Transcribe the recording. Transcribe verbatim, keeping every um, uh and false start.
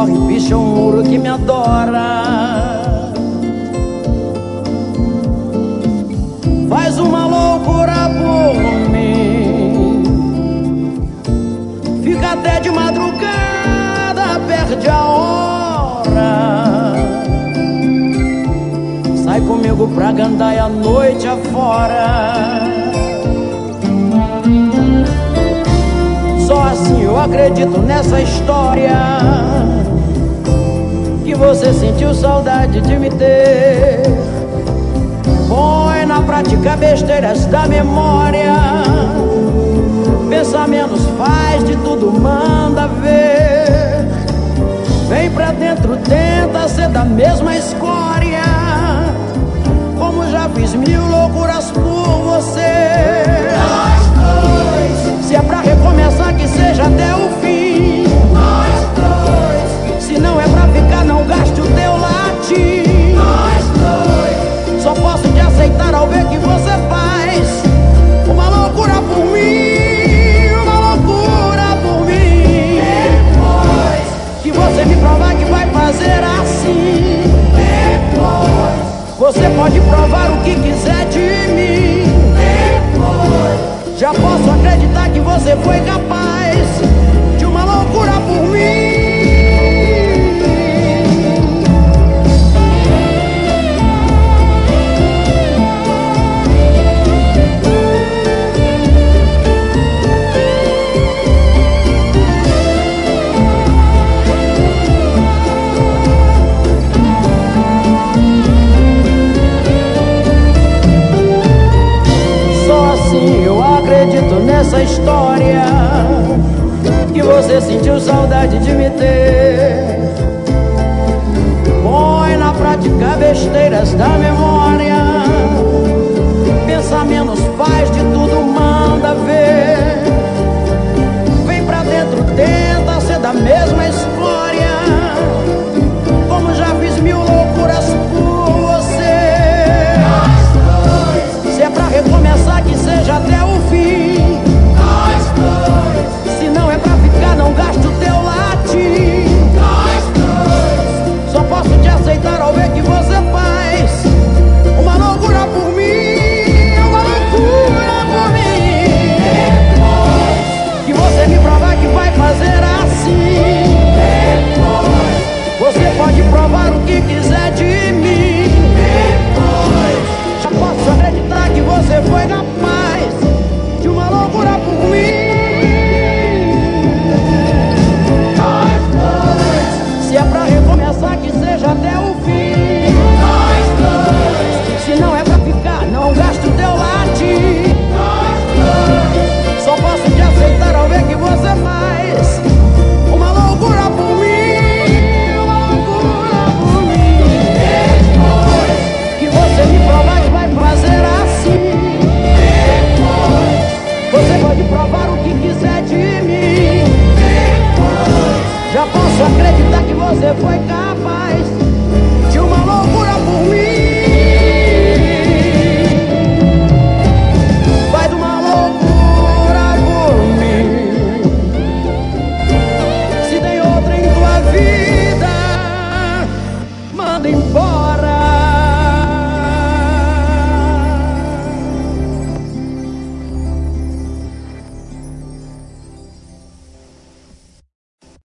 corre, picha um muro que me adora. Faz uma loucura por mim, fica até de madrugada, perde a hora. Sai comigo pra gandaia a noite afora. Só assim eu acredito nessa história, que você sentiu saudade de me ter. Põe na prática besteiras da memória, pensa menos, faz de tudo, manda ver. Vem pra dentro, tenta ser da mesma escória, como já fiz mil loucuras por você. Nós dois. Se é pra recomeçar, que seja até o fim. Nós dois. Se não é pra ficar, não gaste o teu latim. Nós dois. Só posso te aceitar ao ver que você faz uma loucura por mim, uma loucura por mim. Depois que você me provar que vai fazer assim, depois você pode provar o que quiser de mim. Depois já posso acreditar que você foi capaz de uma loucura por mim. Eu acredito nessa história, que você sentiu saudade de me ter. Põe na prática besteiras da memória, pensa menos, faz de tudo,